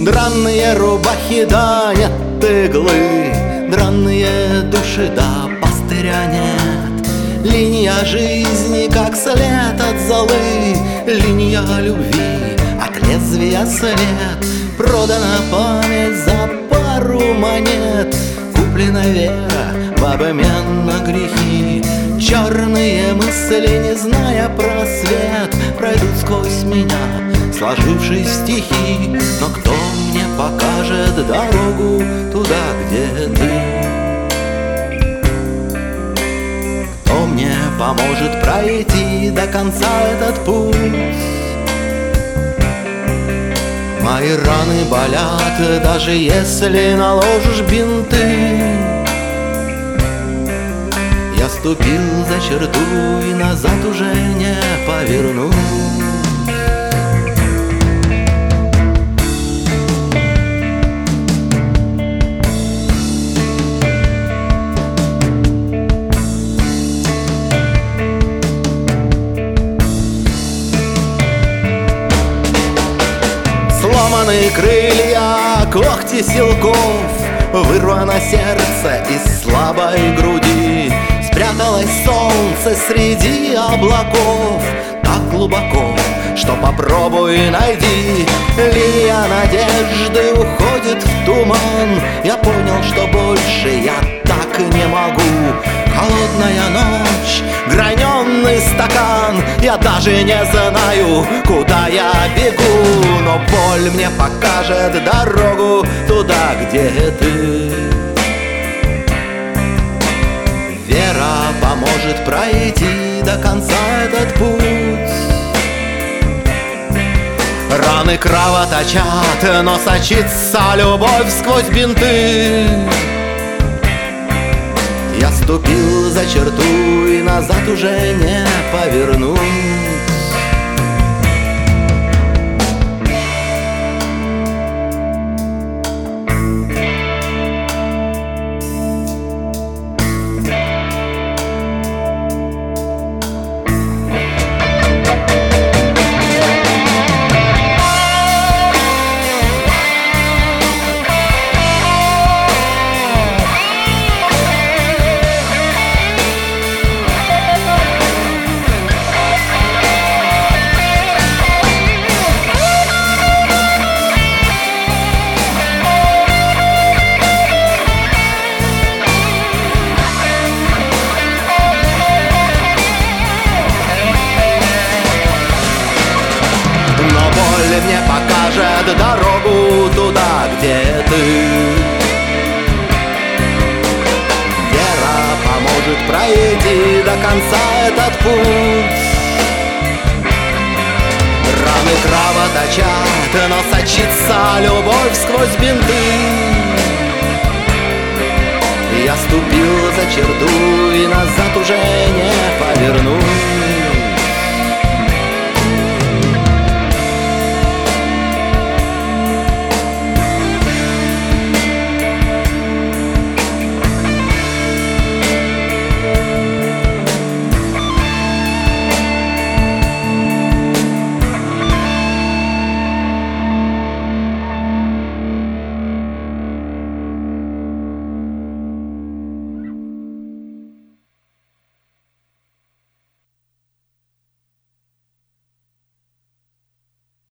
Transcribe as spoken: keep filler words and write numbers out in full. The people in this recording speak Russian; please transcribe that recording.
Драные рубахи, да нет иглы, драные души, да пастыря нет. Линия жизни, как след от золы, линия любви, от лезвия след. Продана память за пару монет, куплена вера в обмен на грехи. Черные мысли, не зная просвет, пройдут сквозь меня, сложившись в стихи. Но кто мне покажет дорогу туда, где ты? Кто мне поможет пройти до конца этот путь? Мои раны болят, даже если наложишь бинты. Я ступил за черту и назад уже не поверну. Сломаны крылья, когти силков, вырвано сердце из слабой груди. Спряталось солнце среди облаков так глубоко, что попробуй найди. Линия надежды уходит в туман. Я понял, что больше я так не могу. Холодная ночь, граненый стакан. Я даже не знаю, куда я бегу. Но боль мне покажет дорогу туда, где ты. Вера поможет пройти до конца этот путь. Раны кровоточат, но сочится любовь сквозь бинты. Я ступил за черту и назад уже не повернусь. Мне покажет дорогу туда, где ты. Вера поможет пройти до конца этот путь. Раны кровоточат, но сочится любовь сквозь бинты. Я ступил за черту и назад уже не повернусь.